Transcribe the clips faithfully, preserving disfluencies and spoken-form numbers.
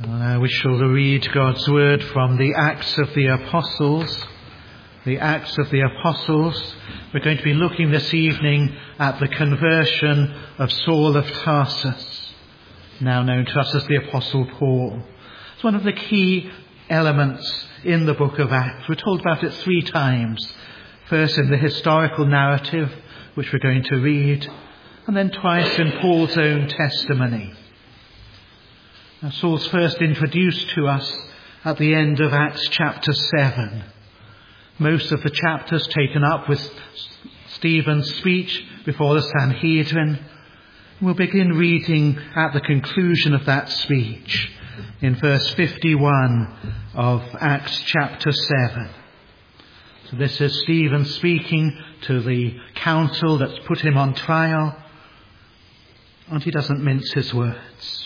Uh, we shall read God's word from the Acts of the Apostles. The Acts of the Apostles. We're going to be looking this evening at the conversion of Saul of Tarsus, now known to us as the Apostle Paul. It's one of the key elements in the book of Acts. We're told about it three times. First in the historical narrative, which we're going to read, and then twice in Paul's own testimony. Now, Saul's first introduced to us at the end of Acts chapter seven. Most of the chapters taken up with Stephen's speech before the Sanhedrin. We'll begin reading at the conclusion of that speech in verse fifty-one of Acts chapter seven. So this is Stephen speaking to the council that's put him on trial, and he doesn't mince his words.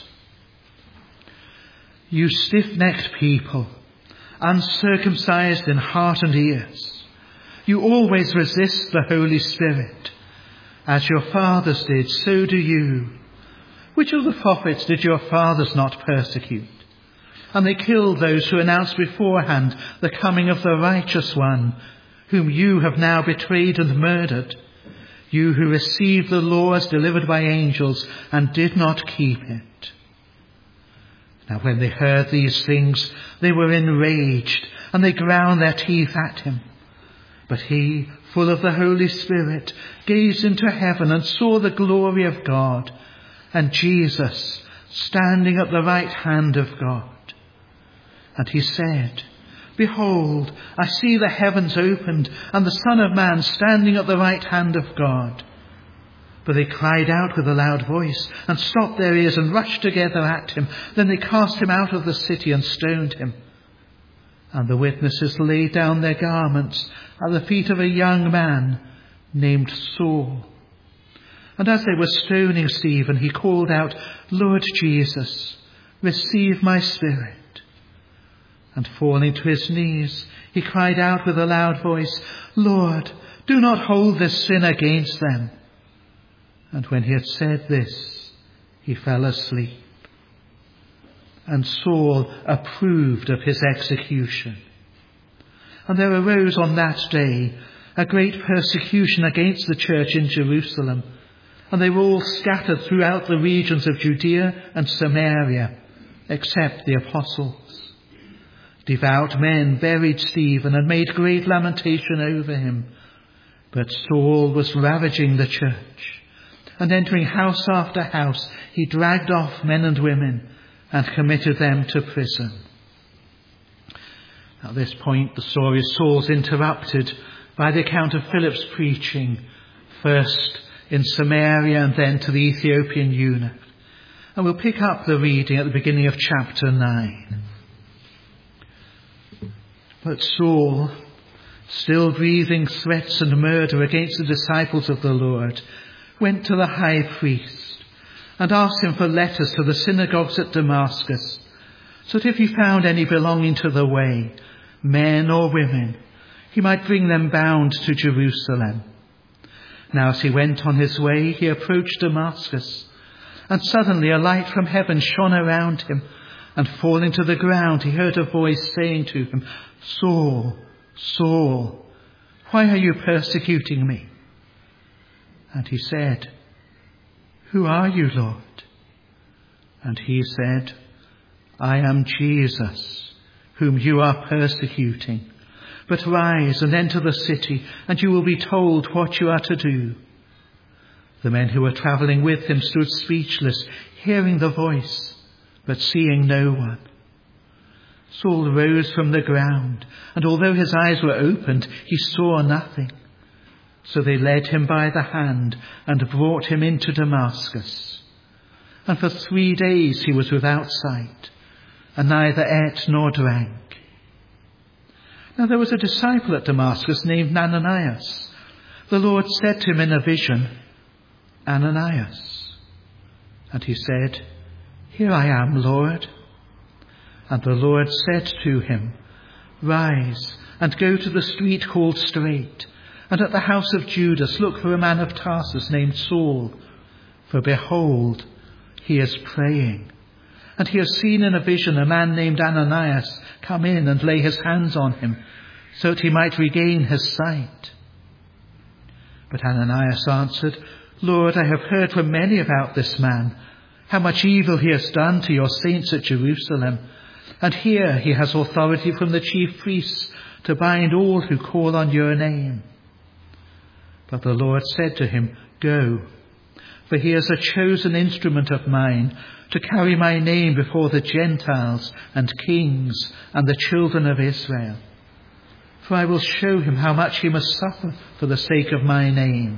You stiff-necked people, uncircumcised in heart and ears, you always resist the Holy Spirit. As your fathers did, so do you. Which of the prophets did your fathers not persecute? And they killed those who announced beforehand the coming of the righteous one, whom you have now betrayed and murdered, you who received the law as delivered by angels and did not keep it. Now when they heard these things, they were enraged, and they ground their teeth at him. But he, full of the Holy Spirit, gazed into heaven and saw the glory of God, and Jesus standing at the right hand of God. And he said, Behold, I see the heavens opened, and the Son of Man standing at the right hand of God. But they cried out with a loud voice, and stopped their ears, and rushed together at him. Then they cast him out of the city, and stoned him. And the witnesses laid down their garments at the feet of a young man named Saul. And as they were stoning Stephen, he called out, Lord Jesus, receive my spirit. And falling to his knees, he cried out with a loud voice, Lord, do not hold this sin against them. And when he had said this, he fell asleep. And Saul approved of his execution. And there arose on that day a great persecution against the church in Jerusalem, and they were all scattered throughout the regions of Judea and Samaria, except the apostles. Devout men buried Stephen and made great lamentation over him. But Saul was ravaging the church, and entering house after house, he dragged off men and women and committed them to prison. At this point, the story of Saul's interrupted by the account of Philip's preaching, first in Samaria and then to the Ethiopian eunuch. And we'll pick up the reading at the beginning of chapter nine. But Saul, still breathing threats and murder against the disciples of the Lord, went to the high priest and asked him for letters to the synagogues at Damascus, so that if he found any belonging to the way, men or women, he might bring them bound to Jerusalem. Now as he went on his way, he approached Damascus, and suddenly a light from heaven shone around him, and falling to the ground, he heard a voice saying to him, Saul, Saul, why are you persecuting me? And he said, Who are you, Lord? And he said, I am Jesus, whom you are persecuting. But rise and enter the city, and you will be told what you are to do. The men who were travelling with him stood speechless, hearing the voice, but seeing no one. Saul rose from the ground, and although his eyes were opened, he saw nothing. So they led him by the hand and brought him into Damascus. And for three days he was without sight, and neither ate nor drank. Now there was a disciple at Damascus named Ananias. The Lord said to him in a vision, Ananias. And he said, Here I am, Lord. And the Lord said to him, Rise and go to the street called Straight, and at the house of Judas look for a man of Tarsus named Saul, for behold, he is praying. And he has seen in a vision a man named Ananias come in and lay his hands on him, so that he might regain his sight." But Ananias answered, "Lord, I have heard from many about this man, how much evil he has done to your saints at Jerusalem. And here he has authority from the chief priests to bind all who call on your name." But the Lord said to him, "Go, for he is a chosen instrument of mine to carry my name before the Gentiles and kings and the children of Israel. For I will show him how much he must suffer for the sake of my name."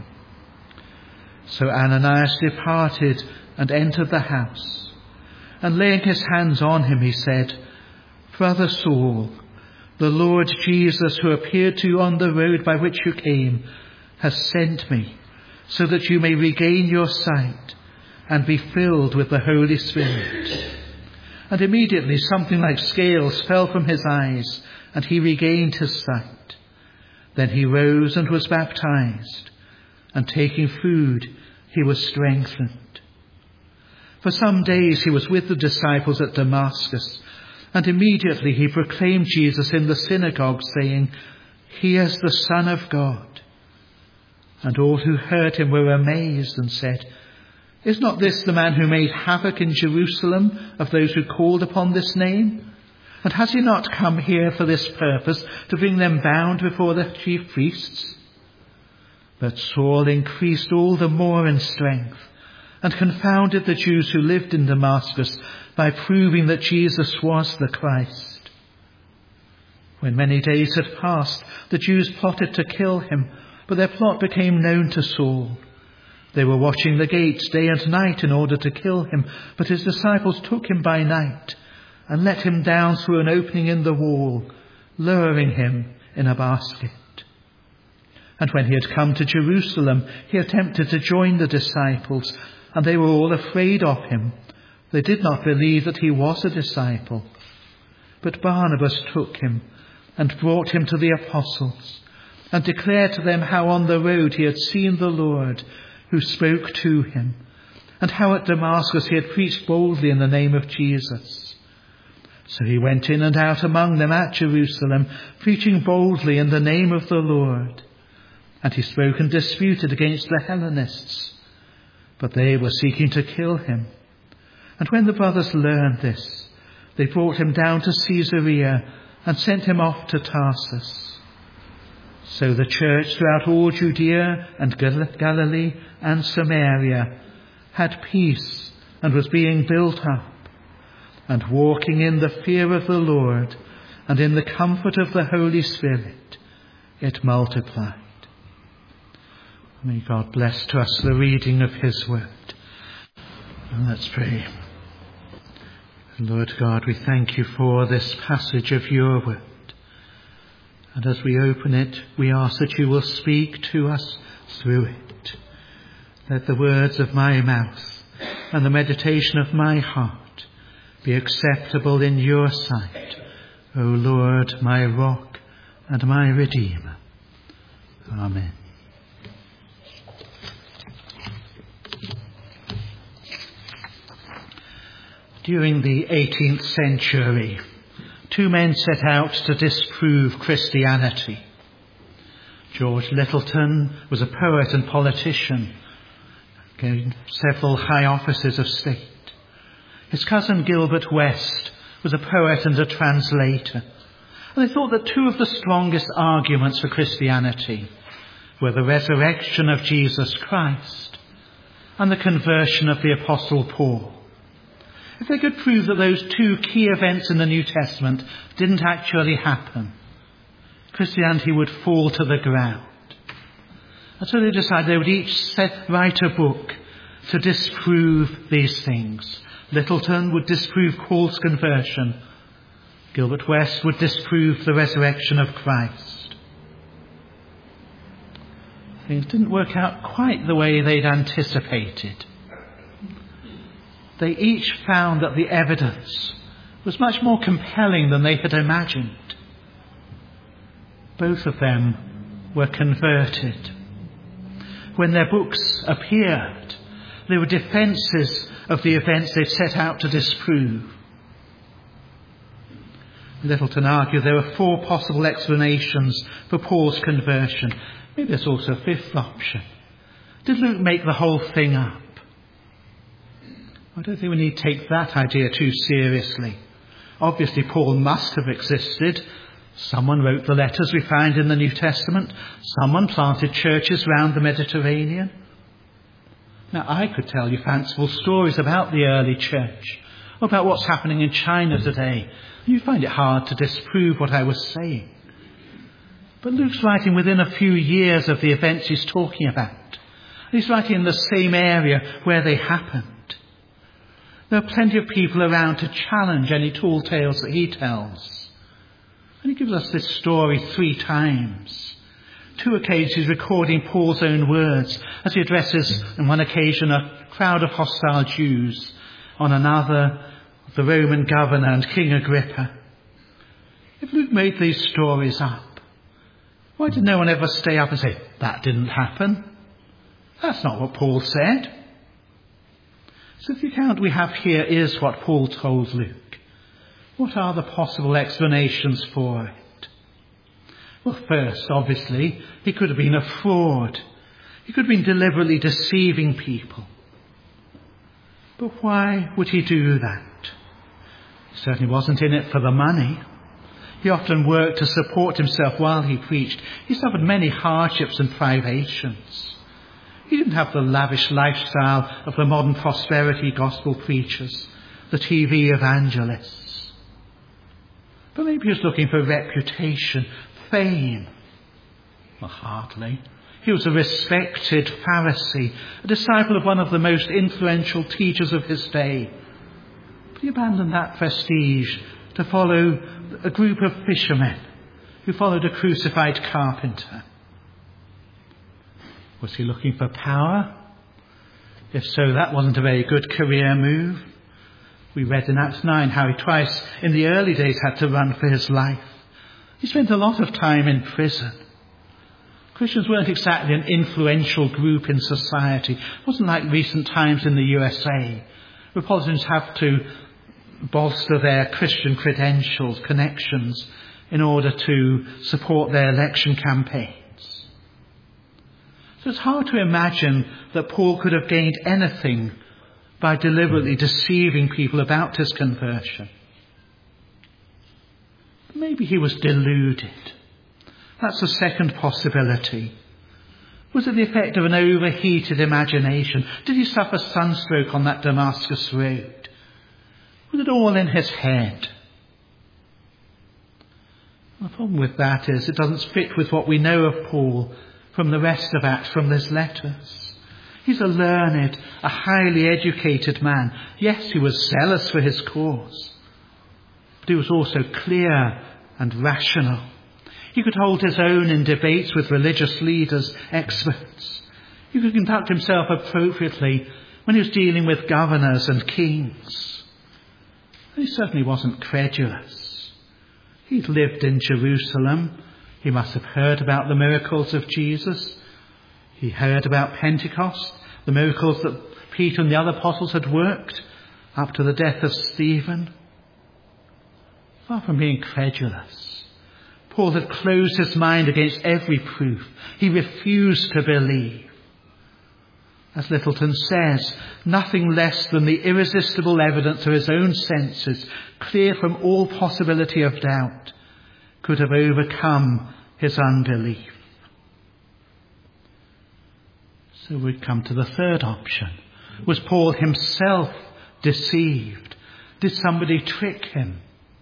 So Ananias departed and entered the house. And laying his hands on him, he said, "Brother Saul, the Lord Jesus, who appeared to you on the road by which you came, has sent me, so that you may regain your sight and be filled with the Holy Spirit." And immediately something like scales fell from his eyes, and he regained his sight. Then he rose and was baptized, and taking food, he was strengthened. For some days he was with the disciples at Damascus, and immediately he proclaimed Jesus in the synagogue, saying, "He is the Son of God." And all who heard him were amazed and said, "Is not this the man who made havoc in Jerusalem of those who called upon this name? And has he not come here for this purpose, to bring them bound before the chief priests?" But Saul increased all the more in strength, and confounded the Jews who lived in Damascus by proving that Jesus was the Christ. When many days had passed, the Jews plotted to kill him, but their plot became known to Saul. They were watching the gates day and night in order to kill him, but his disciples took him by night and let him down through an opening in the wall, lowering him in a basket. And when he had come to Jerusalem, he attempted to join the disciples, and they were all afraid of him. They did not believe that he was a disciple. But Barnabas took him and brought him to the apostles, and declared to them how on the road he had seen the Lord, who spoke to him, and how at Damascus he had preached boldly in the name of Jesus. So he went in and out among them at Jerusalem, preaching boldly in the name of the Lord. And he spoke and disputed against the Hellenists, but they were seeking to kill him. And when the brothers learned this, they brought him down to Caesarea and sent him off to Tarsus. So the church throughout all Judea and Galilee and Samaria had peace and was being built up, and walking in the fear of the Lord and in the comfort of the Holy Spirit, it multiplied. May God bless to us the reading of his word. And let's pray. Lord God, we thank you for this passage of your word. And as we open it, we ask that you will speak to us through it. Let the words of my mouth and the meditation of my heart be acceptable in your sight, O Lord, my rock and my redeemer. Amen. During the eighteenth century, two men set out to disprove Christianity. George Lyttelton was a poet and politician, gained several high offices of state. His cousin Gilbert West was a poet and a translator. And they thought that two of the strongest arguments for Christianity were the resurrection of Jesus Christ and the conversion of the Apostle Paul. If they could prove that those two key events in the New Testament didn't actually happen, Christianity would fall to the ground. And so they decided they would each set, write a book to disprove these things. Lyttelton would disprove Paul's conversion. Gilbert West would disprove the resurrection of Christ. Things didn't work out quite the way they'd anticipated. They each found that the evidence was much more compelling than they had imagined. Both of them were converted. When their books appeared, they were defences of the events they've set out to disprove. Littleton argued there were four possible explanations for Paul's conversion. Maybe there's also a fifth option. Did Luke make the whole thing up? I don't think we need to take that idea too seriously. Obviously, Paul must have existed. Someone wrote the letters we find in the New Testament. Someone planted churches round the Mediterranean. Now, I could tell you fanciful stories about the early church, about what's happening in China today. You'd find it hard to disprove what I was saying. But Luke's writing within a few years of the events he's talking about. He's writing in the same area where they happened. There are plenty of people around to challenge any tall tales that he tells. And he gives us this story three times. Two occasions he's recording Paul's own words as he addresses, on one occasion, a crowd of hostile Jews, on another, the Roman governor and King Agrippa. If Luke made these stories up, why did no one ever stay up and say, that didn't happen? That's not what Paul said. So the account we have here is what Paul told Luke. What are the possible explanations for it? Well, first, obviously, he could have been a fraud. He could have been deliberately deceiving people. But why would he do that? He certainly wasn't in it for the money. He often worked to support himself while he preached. He suffered many hardships and privations. He didn't have the lavish lifestyle of the modern prosperity gospel preachers, the T V evangelists. But maybe he was looking for reputation, fame. Well, hardly. He was a respected Pharisee, a disciple of one of the most influential teachers of his day. But he abandoned that prestige to follow a group of fishermen who followed a crucified carpenter. Was he looking for power? If so, that wasn't a very good career move. We read in Acts nine how he twice in the early days had to run for his life. He spent a lot of time in prison. Christians weren't exactly an influential group in society. It wasn't like recent times in the U S A, where politicians have to bolster their Christian credentials, connections, in order to support their election campaigns. So it's hard to imagine that Paul could have gained anything by deliberately deceiving people about his conversion. Maybe he was deluded. That's the second possibility. Was it the effect of an overheated imagination? Did he suffer sunstroke on that Damascus road? Was it all in his head? The problem with that is it doesn't fit with what we know of Paul from the rest of Acts, from his letters. He's a learned, a highly educated man. Yes, he was zealous for his cause, but he was also clear and rational. He could hold his own in debates with religious leaders, experts. He could conduct himself appropriately when he was dealing with governors and kings. And he certainly wasn't credulous. He'd lived in Jerusalem. He must have heard about the miracles of Jesus. He heard about Pentecost, the miracles that Peter and the other apostles had worked up to the death of Stephen. Far from being credulous, Paul had closed his mind against every proof. He refused to believe. As Littleton says, nothing less than the irresistible evidence of his own senses, clear from all possibility of doubt, could have overcome his unbelief. So we come to the third option. Was Paul himself deceived? Did somebody trick him?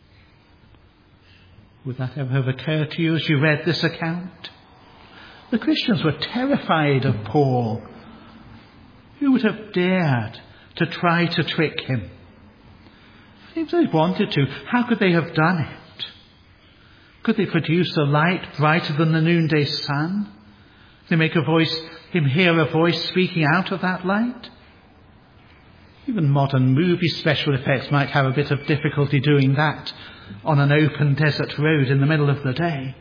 Would that ever have occurred to you as you read this account? The Christians were terrified of Paul. Who would have dared to try to trick him? If they wanted to, how could they have done it? Could they produce a light brighter than the noonday sun? They make a voice, him hear a voice speaking out of that light? Even modern movie special effects might have a bit of difficulty doing that on an open desert road in the middle of the day.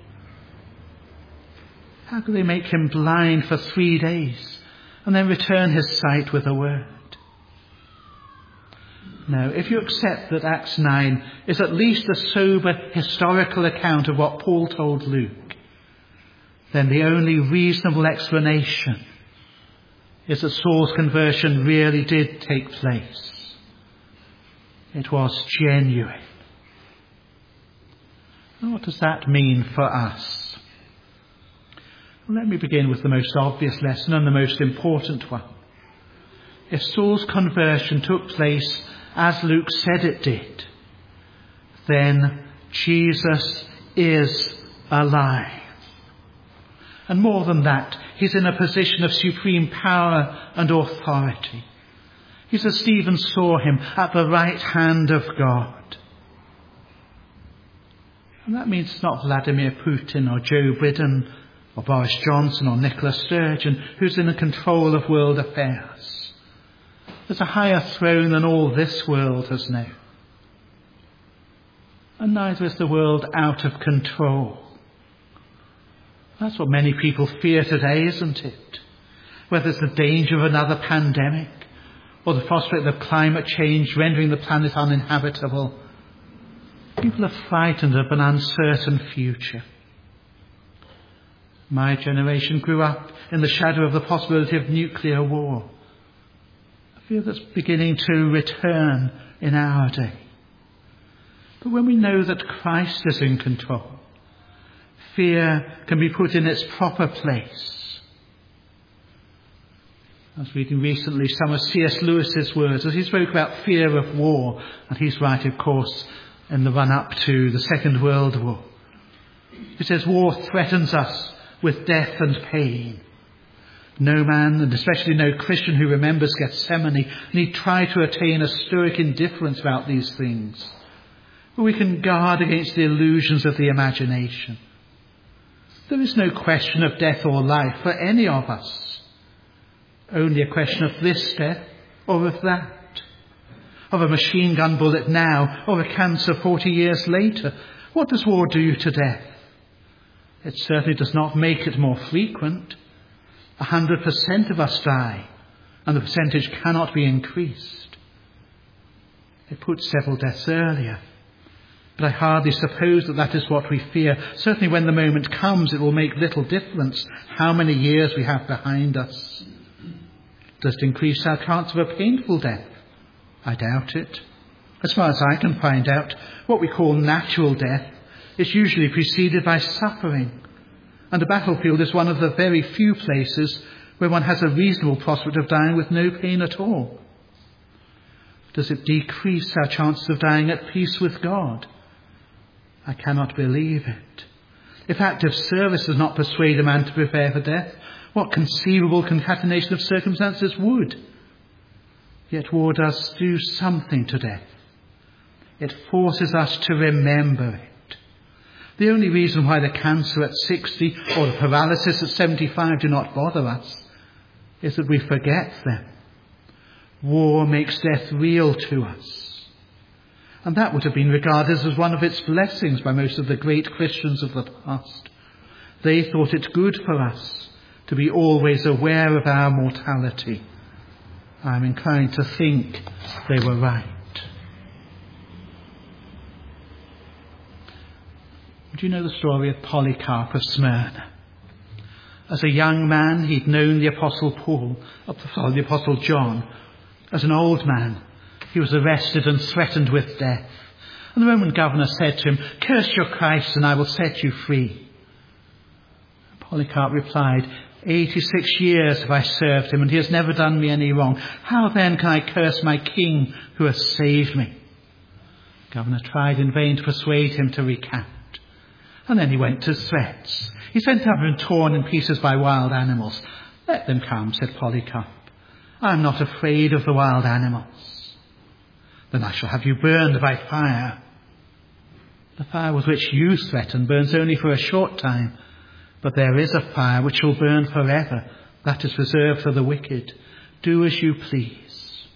How could they make him blind for three days and then return his sight with a word? No, if you accept that Acts nine is at least a sober historical account of what Paul told Luke, then the only reasonable explanation is that Saul's conversion really did take place. It was genuine. And what does that mean for us? Well, let me begin with the most obvious lesson and the most important one. If Saul's conversion took place as Luke said it did, then Jesus is alive. And more than that, he's in a position of supreme power and authority. He's as Stephen saw him, at the right hand of God. And that means it's not Vladimir Putin or Joe Biden or Boris Johnson or Nicola Sturgeon who's in the control of world affairs. There's a higher throne than all this world has known. And neither is the world out of control. That's what many people fear today, isn't it? Whether it's the danger of another pandemic or the prospect of climate change rendering the planet uninhabitable, people are frightened of an uncertain future. My generation grew up in the shadow of the possibility of nuclear war. A fear that's beginning to return in our day. But when we know that Christ is in control, fear can be put in its proper place. I was reading recently some of C S Lewis's words as he spoke about fear of war, and he's right, of course, in the run-up to the Second World War. He says, war threatens us with death and pain. No man, and especially no Christian who remembers Gethsemane, need try to attain a stoic indifference about these things. But we can guard against the illusions of the imagination. There is no question of death or life for any of us. Only a question of this death or of that. Of a machine gun bullet now or a cancer forty years later. What does war do to death? It certainly does not make it more frequent. A hundred percent of us die, and the percentage cannot be increased. It puts several deaths earlier. But I hardly suppose that that is what we fear. Certainly when the moment comes, it will make little difference how many years we have behind us. Does it increase our chance of a painful death? I doubt it. As far as I can find out, what we call natural death is usually preceded by suffering. And the battlefield is one of the very few places where one has a reasonable prospect of dying with no pain at all. Does it decrease our chances of dying at peace with God? I cannot believe it. If active service does not persuade a man to prepare for death, what conceivable concatenation of circumstances would? Yet war does do something to death. It forces us to remember it. The only reason why the cancer at sixty or the paralysis at seventy-five do not bother us is that we forget them. War makes death real to us. And that would have been regarded as one of its blessings by most of the great Christians of the past. They thought it good for us to be always aware of our mortality. I'm inclined to think they were right. Do you know the story of Polycarp of Smyrna? As a young man, he'd known the Apostle Paul, sorry, the Apostle John. As an old man, he was arrested and threatened with death. And the Roman governor said to him, "Curse your Christ and I will set you free." Polycarp replied, eighty-six years have I served him and he has never done me any wrong. How then can I curse my king who has saved me? The governor tried in vain to persuade him to recant. And then he went to threats. He sent up and torn in pieces by wild animals. "Let them come," said Polycarp. "I am not afraid of the wild animals." "Then I shall have you burned by fire." "The fire with which you threaten burns only for a short time. But there is a fire which will burn forever. That is reserved for the wicked. Do as you please."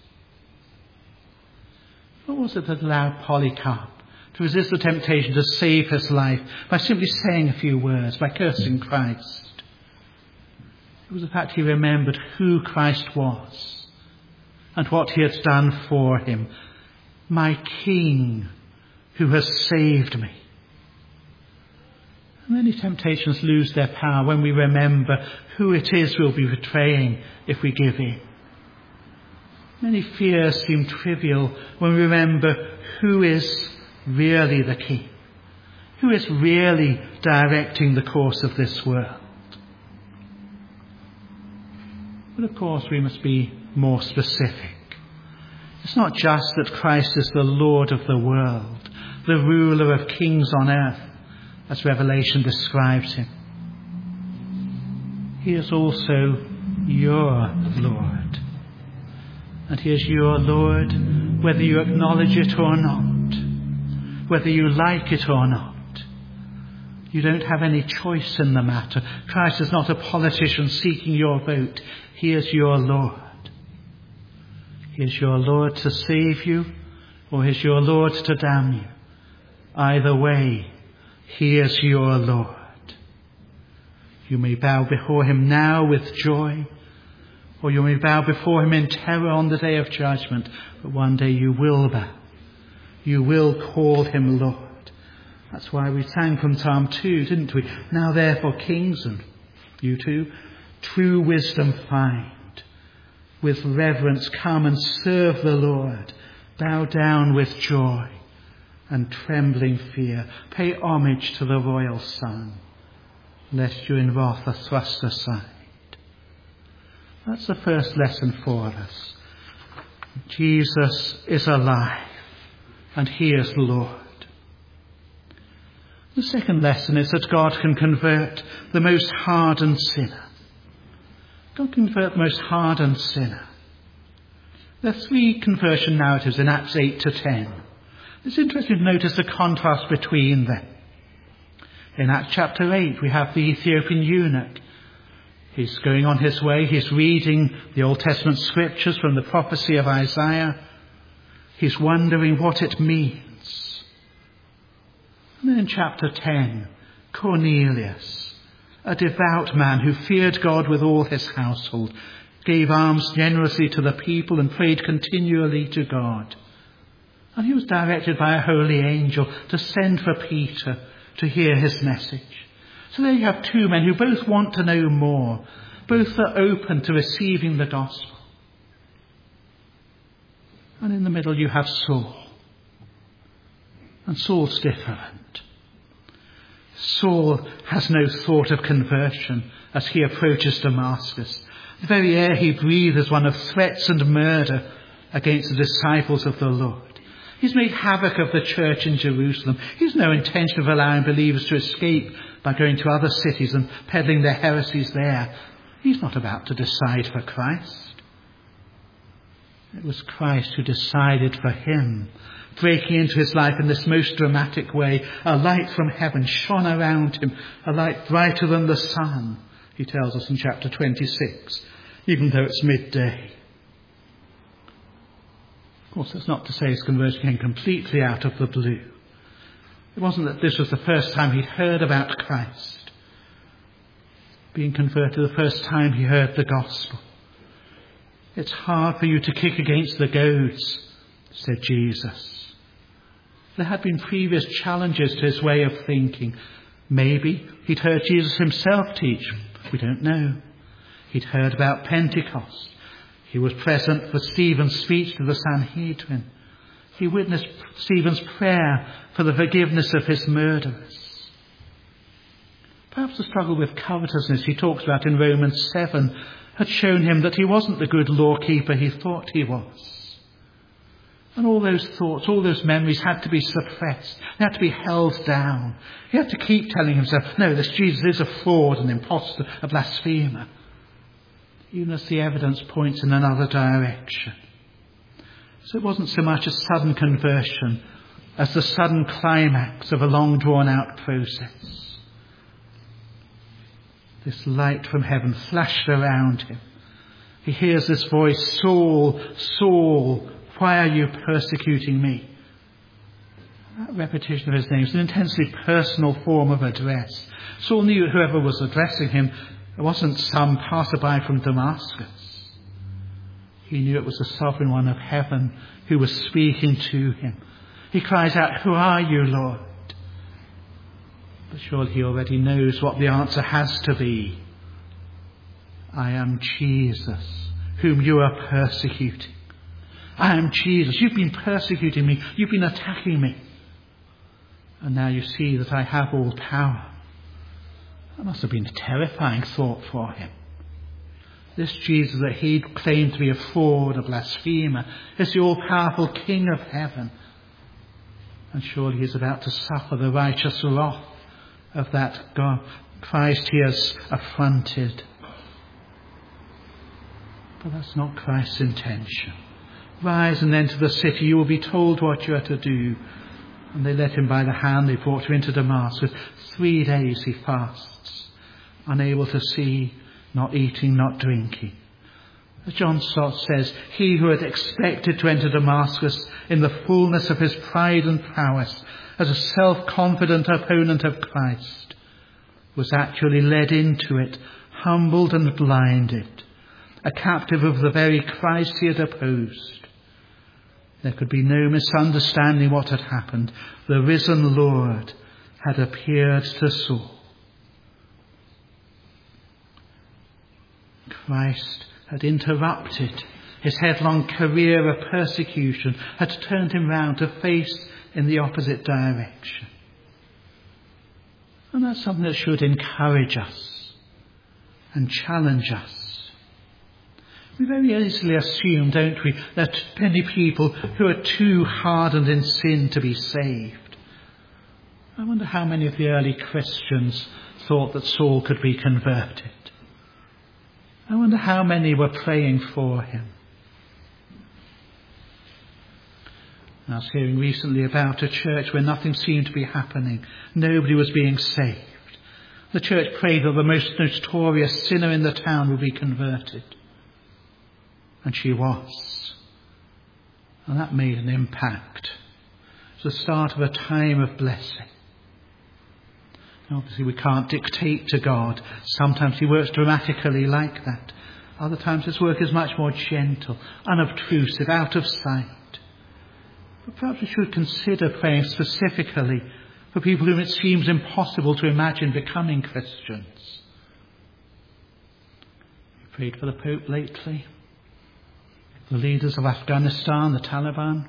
What was it that allowed Polycarp to resist the temptation to save his life by simply saying a few words, by cursing Christ? It was the fact he remembered who Christ was and what he had done for him. my King who has saved me. Many temptations lose their power when we remember who it is we'll be betraying if we give in. Many fears seem trivial when we remember who is really the King, who is really directing the course of this world. But of course we must be more specific. It's not just that Christ is the Lord of the world, the ruler of kings on earth, as Revelation describes him. He is also your Lord. And he is your Lord whether you acknowledge it or not, whether you like it or not. You don't have any choice in the matter. Christ is not a politician seeking your vote. He is your Lord. He is your Lord to save you, or he is your Lord to damn you. Either way, he is your Lord. You may bow before him now with joy, or you may bow before him in terror on the day of judgment, but one day you will bow. You will call him Lord. That's why we sang from Psalm two, didn't we? Now therefore, kings, and you too, true wisdom find. With reverence come and serve the Lord. Bow down with joy and trembling fear. Pay homage to the royal Son, lest you in wrath are thrust aside. That's the first lesson for us. Jesus is alive and he is Lord. The second lesson is that God can convert the most hardened sinner. God can convert the most hardened sinner. There are three conversion narratives in Acts eight to ten. It's interesting to notice the contrast between them. In Acts chapter eight, we have the Ethiopian eunuch. He's going on his way. He's reading the Old Testament scriptures from the prophecy of Isaiah. He's wondering what it means. And then in chapter ten, Cornelius, a devout man who feared God with all his household, gave alms generously to the people and prayed continually to God. And he was directed by a holy angel to send for Peter to hear his message. So there you have two men who both want to know more. Both are open to receiving the gospel. And in the middle you have Saul. And Saul's different. Saul has no thought of conversion as he approaches Damascus. The very air he breathes is one of threats and murder against the disciples of the Lord. He's made havoc of the church in Jerusalem. He's no intention of allowing believers to escape by going to other cities and peddling their heresies there. He's not about to decide for Christ. It was Christ who decided for him, breaking into his life in this most dramatic way. A light from heaven shone around him, a light brighter than the sun, he tells us in chapter twenty-six, even though it's midday. Of course, that's not to say his conversion came completely out of the blue. It wasn't that this was the first time he'd heard about Christ. Being converted the first time he heard the gospel. It's hard for you to kick against the goads, said Jesus. There had been previous challenges to his way of thinking. Maybe he'd heard Jesus himself teach. We don't know. He'd heard about Pentecost. He was present for Stephen's speech to the Sanhedrin. He witnessed Stephen's prayer for the forgiveness of his murderers. Perhaps the struggle with covetousness he talks about in Romans seven had shown him that he wasn't the good law-keeper he thought he was. And all those thoughts, all those memories had to be suppressed. They had to be held down. He had to keep telling himself, no, this Jesus is a fraud, an impostor, a blasphemer. Even as the evidence points in another direction. So it wasn't so much a sudden conversion as the sudden climax of a long drawn out process. This light from heaven flashed around him. He hears this voice, Saul, Saul, why are you persecuting me? That repetition of his name is an intensely personal form of address. Saul knew whoever was addressing him, it wasn't some passerby from Damascus. He knew it was the sovereign one of heaven who was speaking to him. He cries out, "Who are you, Lord?" But surely he already knows what the answer has to be. I am Jesus, whom you are persecuting. I am Jesus. You've been persecuting me. You've been attacking me. And now you see that I have all power. That must have been a terrifying thought for him. This Jesus that he claimed to be a fraud, a blasphemer, is the all-powerful King of heaven. And surely he is about to suffer the righteous wrath of that God, Christ he has affronted. But that's not Christ's intention. Rise and enter the city. You will be told what you are to do. And they led him by the hand. They brought him into Damascus. Three days he fasts, unable to see, not eating, not drinking. As John Stott says, he who had expected to enter Damascus in the fullness of his pride and prowess as a self-confident opponent of Christ was actually led into it, humbled and blinded, a captive of the very Christ he had opposed. There could be no misunderstanding what had happened. The risen Lord had appeared to Saul. Christ had interrupted his headlong career of persecution, had turned him round to face in the opposite direction. And that's something that should encourage us and challenge us. We very easily assume, don't we, that many people who are too hardened in sin to be saved. I wonder how many of the early Christians thought that Saul could be converted. I wonder how many were praying for him. I was hearing recently about a church where nothing seemed to be happening. Nobody was being saved. The church prayed that the most notorious sinner in the town would be converted. And she was. And that made an impact. It was the start of a time of blessing. Obviously we can't dictate to God. Sometimes he works dramatically like that. Other times his work is much more gentle, unobtrusive, out of sight. But perhaps we should consider praying specifically for people whom it seems impossible to imagine becoming Christians. We prayed for the Pope lately, the leaders of Afghanistan, the Taliban.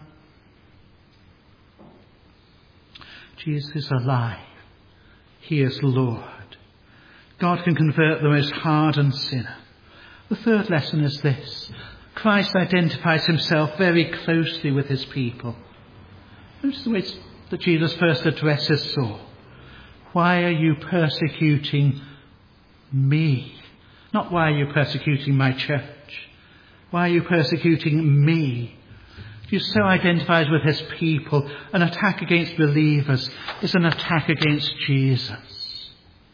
Jesus is alive. He is Lord. God can convert the most hardened sinner. The third lesson is this. Christ identifies himself very closely with his people. Notice the way that Jesus first addresses Saul. Why are you persecuting me? Not why are you persecuting my church? Why are you persecuting me? He so identifies with his people. An attack against believers is an attack against Jesus.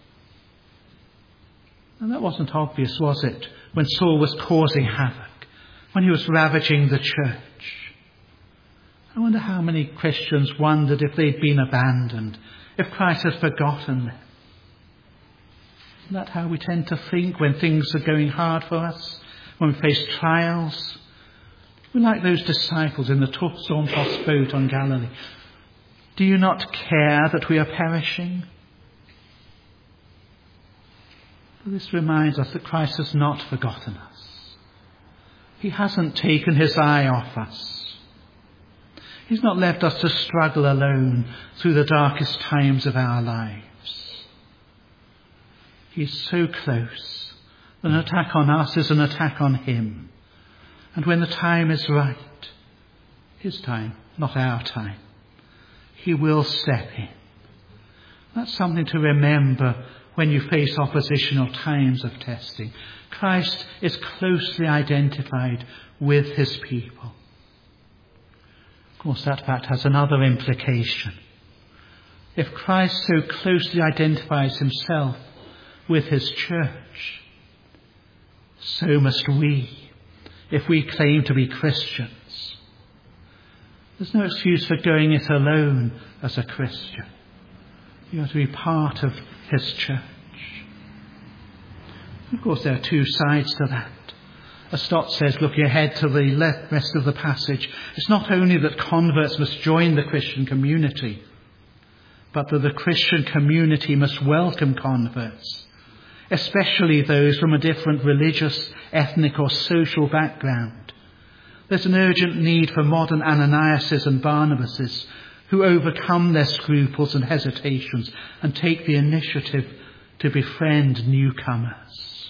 And that wasn't obvious, was it, when Saul was causing havoc, when he was ravaging the church? I wonder how many Christians wondered if they'd been abandoned, if Christ had forgotten them. Isn't that how we tend to think when things are going hard for us, when we face trials? We're like those disciples in the storm-tossed boat on Galilee. Do you not care that we are perishing? But this reminds us that Christ has not forgotten us. He hasn't taken his eye off us. He's not left us to struggle alone through the darkest times of our lives. He's so close that an attack on us is an attack on him. And when the time is right, his time, not our time, he will step in. That's something to remember when you face opposition or times of testing. Christ is closely identified with his people. Of course, that fact has another implication. If Christ so closely identifies himself with his church, so must we. If we claim to be Christians, there's no excuse for going it alone as a Christian. You have to be part of his church. Of course, there are two sides to that. As Stott says, looking ahead to the rest of the passage, it's not only that converts must join the Christian community, but that the Christian community must welcome converts, especially those from a different religious, ethnic or social background. There's an urgent need for modern Ananiases and Barnabases who overcome their scruples and hesitations and take the initiative to befriend newcomers.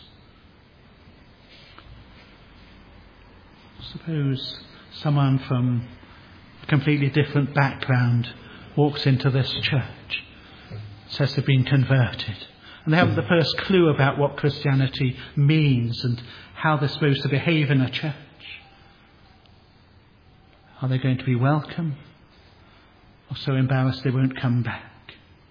Suppose someone from a completely different background walks into this church, says they've been converted, and they haven't the first clue about what Christianity means and how they're supposed to behave in a church. Are they going to be welcome, or so embarrassed they won't come back?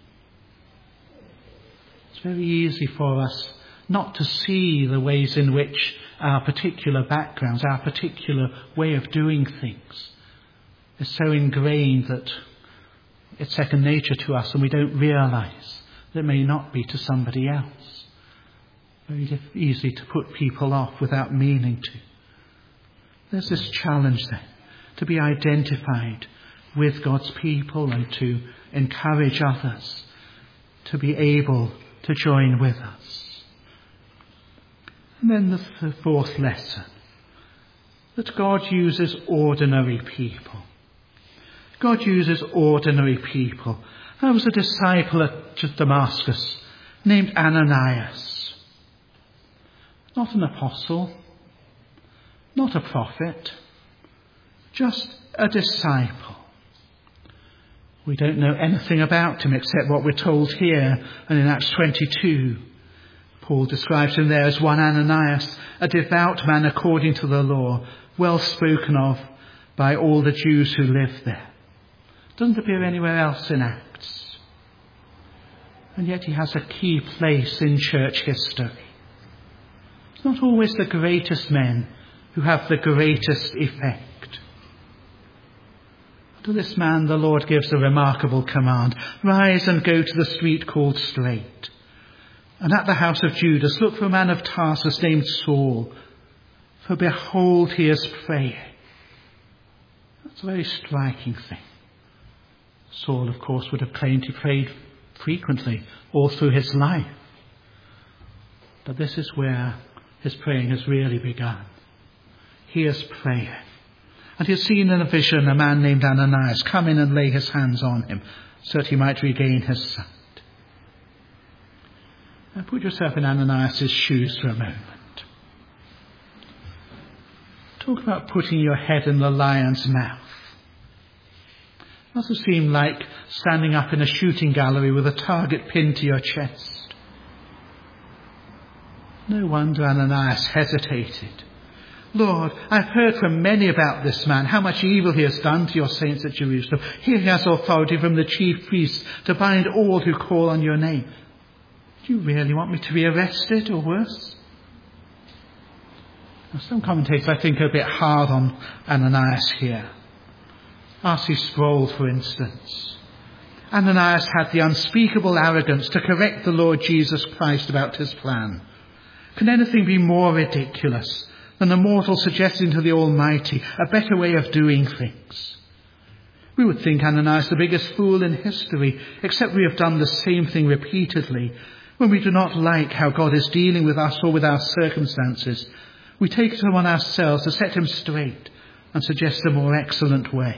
It's very easy for us not to see the ways in which our particular backgrounds, our particular way of doing things is so ingrained that it's second nature to us, and we don't realise that it may not be to somebody else. Very easy to put people off without meaning to. There's this challenge then, to be identified with God's people and to encourage others to be able to join with us. And then the fourth lesson, that God uses ordinary people. God uses ordinary people. There was a disciple at Damascus named Ananias. Not an apostle, not a prophet, just a disciple. We don't know anything about him except what we're told here and in Acts twenty-two. Paul describes him there as one Ananias, a devout man according to the law, well spoken of by all the Jews who live there. Doesn't appear anywhere else in Acts. And yet he has a key place in church history. It's not always the greatest men who have the greatest effect. To this man the Lord gives a remarkable command. Rise and go to the street called Straight. And at the house of Judas, look for a man of Tarsus named Saul. For behold, he is praying. That's a very striking thing. Saul, of course, would have claimed he prayed frequently all through his life. But this is where his praying has really begun. He is praying. And he has seen in a vision a man named Ananias come in and lay his hands on him so that he might regain his sight. Now put yourself in Ananias' shoes for a moment. Talk about putting your head in the lion's mouth. It must have seemed like standing up in a shooting gallery with a target pinned to your chest. No wonder Ananias hesitated. Lord, I've heard from many about this man, how much evil he has done to your saints at Jerusalem. Here he has authority from the chief priests to bind all who call on your name. Do you really want me to be arrested or worse? Now, some commentators, I think, are a bit hard on Ananias here. R C Sproul, for instance. Ananias had the unspeakable arrogance to correct the Lord Jesus Christ about his plan. Can anything be more ridiculous than a mortal suggesting to the Almighty a better way of doing things? We would think Ananias the biggest fool in history, except we have done the same thing repeatedly. When we do not like how God is dealing with us or with our circumstances, we take it upon ourselves to set him straight and suggest a more excellent way.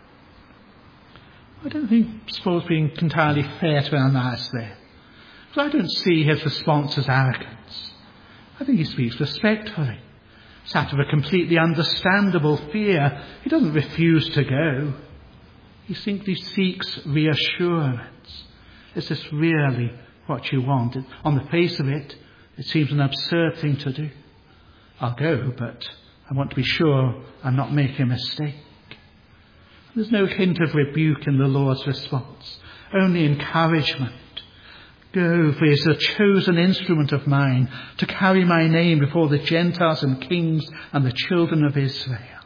I don't think Paul's being entirely fair to Ananias there, because I don't see his response as arrogance. I think he speaks respectfully. It's out of a completely understandable fear. He doesn't refuse to go. He simply seeks reassurance. Is this really what you want? On the face of it, it seems an absurd thing to do. I'll go, but I want to be sure I'm not making a mistake. There's no hint of rebuke in the Lord's response, only encouragement. Go, for he is a chosen instrument of mine to carry my name before the Gentiles and kings and the children of Israel.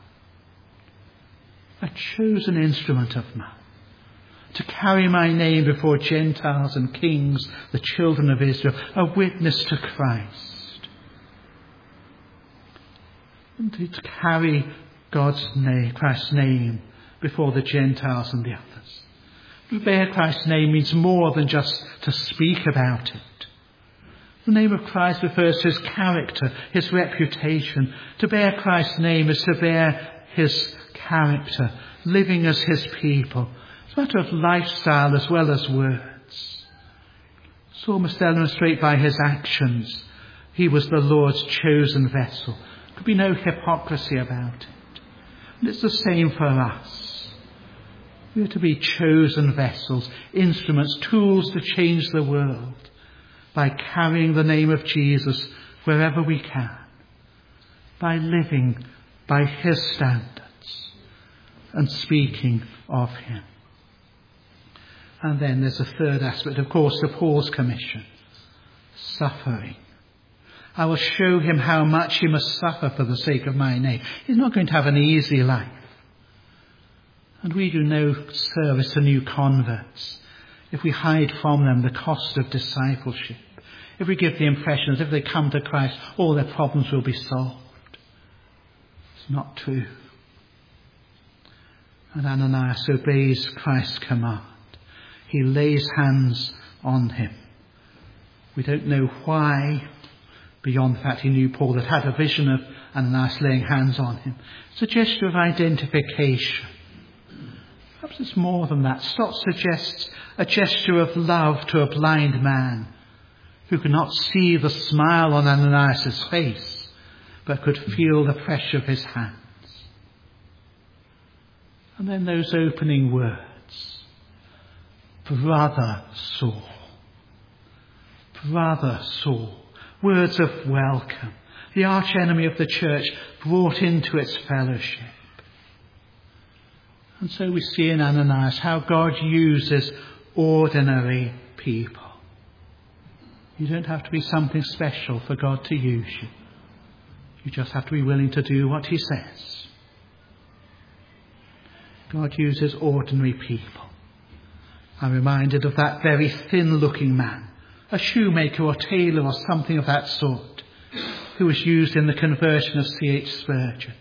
A chosen instrument of mine to carry my name before Gentiles and kings, the children of Israel, a witness to Christ. and to carry God's name, Christ's name, before the Gentiles and the others. To bear Christ's name means more than just to speak about it. The name of Christ refers to his character, his reputation. To bear Christ's name is to bear his character, living as his people. It's a matter of lifestyle as well as words. Saul must demonstrate by his actions he was the Lord's chosen vessel. There could be no hypocrisy about it. And it's the same for us. We are to be chosen vessels, instruments, tools to change the world by carrying the name of Jesus wherever we can, by living by his standards and speaking of him. And then there's a third aspect, of course, to Paul's commission, suffering. I will show him how much he must suffer for the sake of my name. He's not going to have an easy life. And we do no service to new converts if we hide from them the cost of discipleship, if we give the impression that if they come to Christ, all their problems will be solved. It's not true. And Ananias obeys Christ's command. He lays hands on him. We don't know why, beyond the fact he knew Paul had had a vision of Ananias laying hands on him. It's a gesture of identification. Perhaps it's more than that. Stott suggests a gesture of love to a blind man who could not see the smile on Ananias' face, but could feel the pressure of his hands. And then those opening words. Brother Saul. Brother Saul. Words of welcome. The archenemy of the church brought into its fellowship. And so we see in Ananias how God uses ordinary people. You don't have to be something special for God to use you. You just have to be willing to do what he says. God uses ordinary people. I'm reminded of that very thin-looking man, a shoemaker or tailor or something of that sort, who was used in the conversion of C H Spurgeon.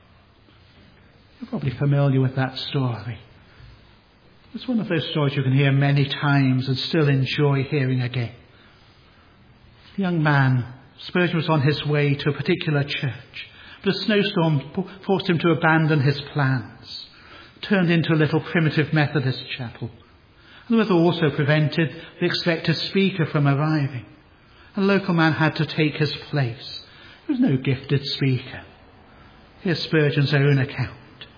You're probably familiar with that story. It's one of those stories you can hear many times and still enjoy hearing again. The young man, Spurgeon, was on his way to a particular church, but a snowstorm forced him to abandon his plans, turned into a little primitive Methodist chapel. And the weather also prevented the expected speaker from arriving. A local man had to take his place. He was no gifted speaker. Here's Spurgeon's own account.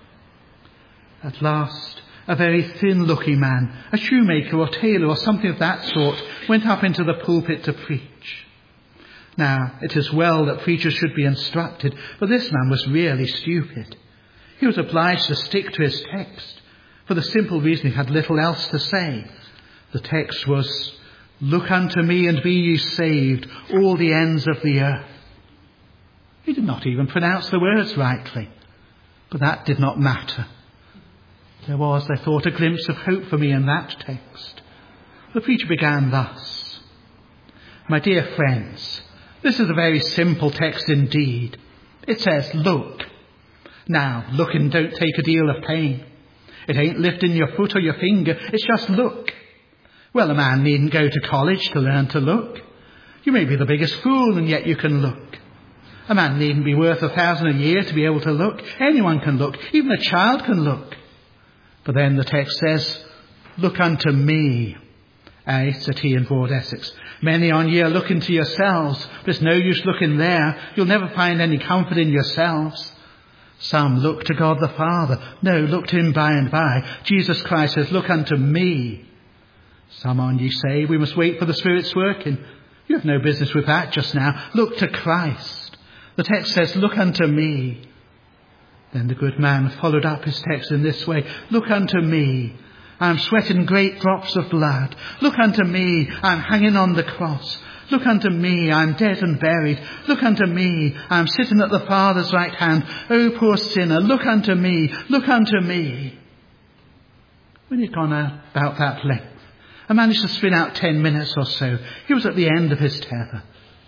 At last, a very thin-looking man, a shoemaker or tailor or something of that sort, went up into the pulpit to preach. Now, it is well that preachers should be instructed, but this man was really stupid. He was obliged to stick to his text, for the simple reason he had little else to say. The text was, "Look unto me and be ye saved, all the ends of the earth." He did not even pronounce the words rightly, but that did not matter. There was, I thought, a glimpse of hope for me in that text. The preacher began thus: "My dear friends, this is a very simple text indeed. It says, look. Now, looking don't take a deal of pain. It ain't lifting your foot or your finger, it's just look. Well, a man needn't go to college to learn to look. You may be the biggest fool and yet you can look. A man needn't be worth a thousand a year to be able to look. Anyone can look, even a child can look. But then the text says, look unto me. Aye, said he in Broad Essex. Many on ye are looking to yourselves. There's no use looking there. You'll never find any comfort in yourselves. Some look to God the Father. No, look to him by and by. Jesus Christ says, look unto me. Some on ye say, we must wait for the Spirit's working. You have no business with that just now. Look to Christ. The text says, look unto me. Then the good man followed up his text in this way. Look unto me. I am sweating great drops of blood. Look unto me. I am hanging on the cross. Look unto me. I am dead and buried. Look unto me. I am sitting at the Father's right hand. O poor sinner, look unto me. Look unto me. When he'd gone out about that length, I managed to spin out ten minutes or so. He was at the end of his tether.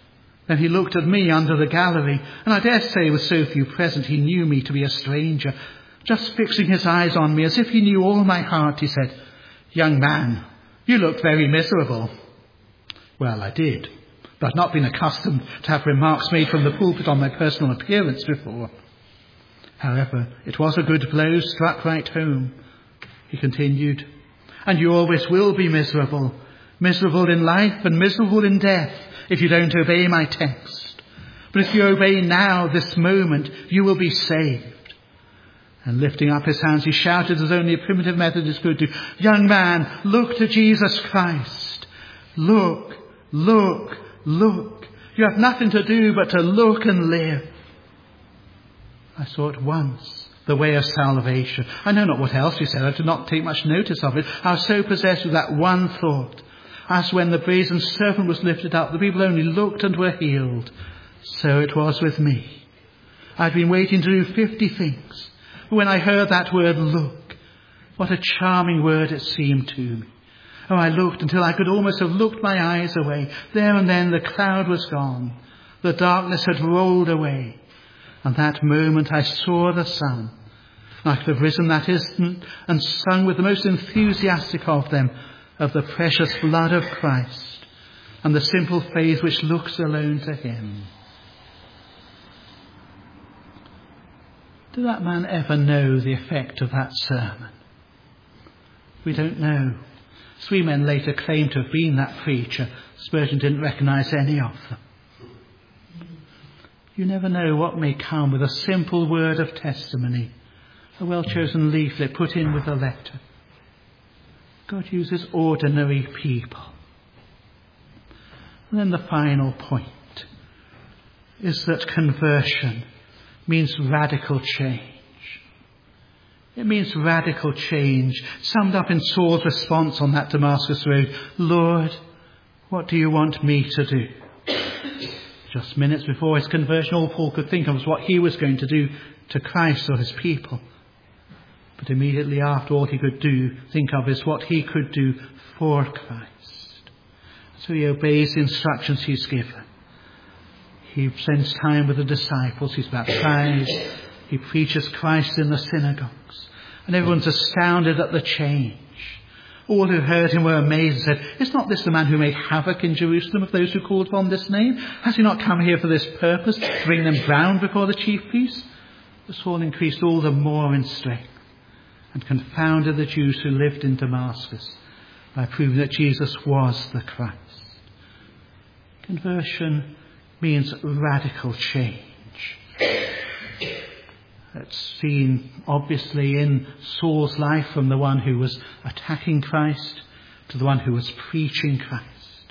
Then he looked at me under the gallery, and I dare say with so few present he knew me to be a stranger. Just fixing his eyes on me as if he knew all my heart, he said, "Young man, you look very miserable." Well, I did, but I've not been accustomed to have remarks made from the pulpit on my personal appearance before. However, it was a good blow struck right home. He continued, "And you always will be miserable, miserable in life and miserable in death, if you don't obey my text. But if you obey now, this moment, you will be saved." And lifting up his hands, he shouted as only a primitive Methodist could do, "Young man, look to Jesus Christ. Look, look, look. You have nothing to do but to look and live." I saw at once the way of salvation. I know not what else he said. I did not take much notice of it. I was so possessed with that one thought. As when the brazen serpent was lifted up, the people only looked and were healed. So it was with me. I'd been waiting to do fifty things. But when I heard that word, look, what a charming word it seemed to me. Oh, I looked until I could almost have looked my eyes away. There and then the cloud was gone. The darkness had rolled away. And that moment I saw the sun. I could have risen that instant and sung with the most enthusiastic of them of the precious blood of Christ and the simple faith which looks alone to him. Did that man ever know the effect of that sermon? We don't know. Three men later claimed to have been that preacher. Spurgeon didn't recognise any of them. You never know what may come with a simple word of testimony, a well-chosen leaflet put in with a letter. God uses ordinary people. And then the final point is that conversion means radical change. It means radical change, summed up in Saul's response on that Damascus road. "Lord, what do you want me to do?" Just minutes before his conversion, all Paul could think of was what he was going to do to Christ or his people. But immediately after, all he could do, think of is what he could do for Christ. So he obeys the instructions he's given. He spends time with the disciples. He's baptized. He preaches Christ in the synagogues. And everyone's astounded at the change. All who heard him were amazed and said, "Is not this the man who made havoc in Jerusalem of those who called upon this name? Has he not come here for this purpose, to bring them bound before the chief priests?" But Saul increased all the more in strength and confounded the Jews who lived in Damascus by proving that Jesus was the Christ. Conversion means radical change. It's seen obviously in Saul's life, from the one who was attacking Christ to the one who was preaching Christ.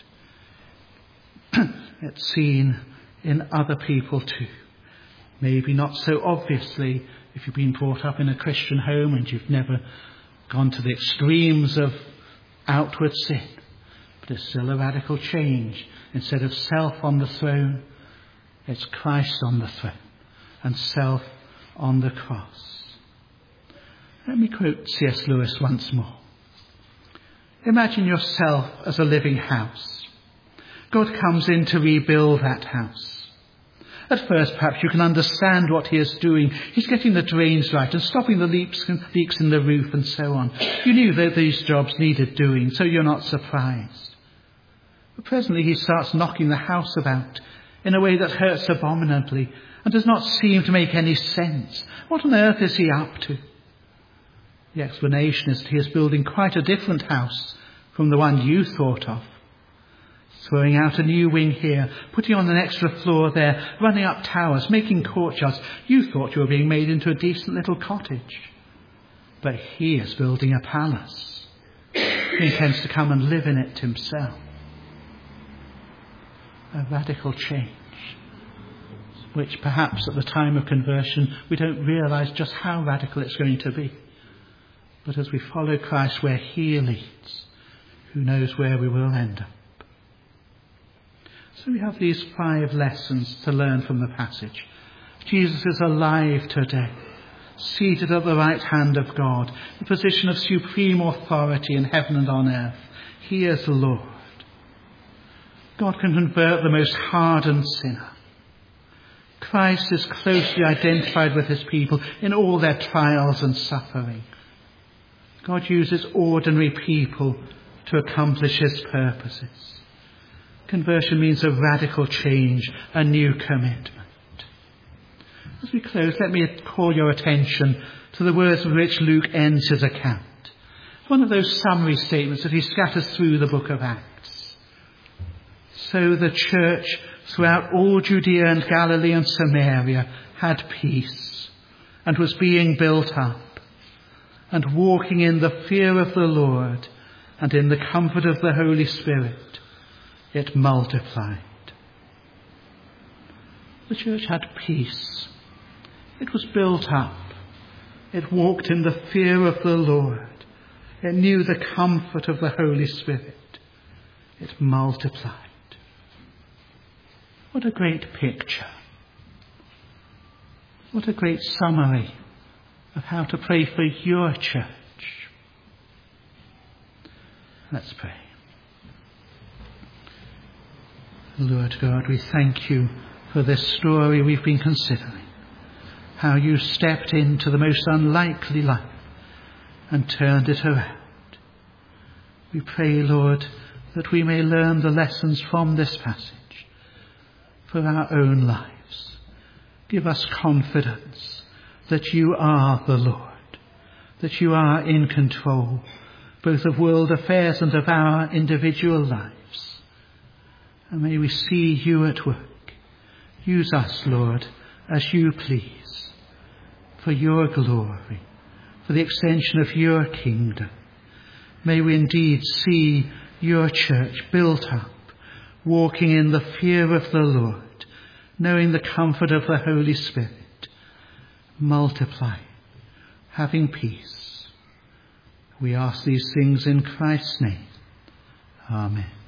It's seen in other people too. Maybe not so obviously if you've been brought up in a Christian home and you've never gone to the extremes of outward sin. But it's still a radical change. Instead of self on the throne, it's Christ on the throne and self on the cross. Let me quote C S Lewis once more. Imagine yourself as a living house. God comes in to rebuild that house. At first, perhaps you can understand what he is doing. He's getting the drains right and stopping the leaks, leaks in the roof and so on. You knew that these jobs needed doing, so you're not surprised. But presently he starts knocking the house about in a way that hurts abominably and does not seem to make any sense. What on earth is he up to? The explanation is that he is building quite a different house from the one you thought of. Throwing out a new wing here, putting on an extra floor there, running up towers, making courtyards. You thought you were being made into a decent little cottage. But he is building a palace. He intends to come and live in it himself. A radical change, which perhaps at the time of conversion we don't realise just how radical it's going to be. But as we follow Christ where he leads, who knows where we will end up. So we have these five lessons to learn from the passage. Jesus is alive today, seated at the right hand of God, in a position of supreme authority in heaven and on earth. He is Lord. God can convert the most hardened sinner. Christ is closely identified with his people in all their trials and suffering. God uses ordinary people to accomplish his purposes. Conversion means a radical change, a new commitment. As we close, let me call your attention to the words with which Luke ends his account. One of those summary statements that he scatters through the book of Acts. So the church throughout all Judea and Galilee and Samaria had peace and was being built up and walking in the fear of the Lord and in the comfort of the Holy Spirit. It multiplied. The church had peace. It was built up. It walked in the fear of the Lord. It knew the comfort of the Holy Spirit. It multiplied. What a great picture. What a great summary of how to pray for your church. Let's pray. Lord God, we thank you for this story we've been considering. How you stepped into the most unlikely life and turned it around. We pray, Lord, that we may learn the lessons from this passage for our own lives. Give us confidence that you are the Lord, that you are in control, both of world affairs and of our individual lives. And may we see you at work. Use us, Lord, as you please, for your glory, for the extension of your kingdom. May we indeed see your church built up, walking in the fear of the Lord, knowing the comfort of the Holy Spirit, multiplying, having peace. We ask these things in Christ's name. Amen.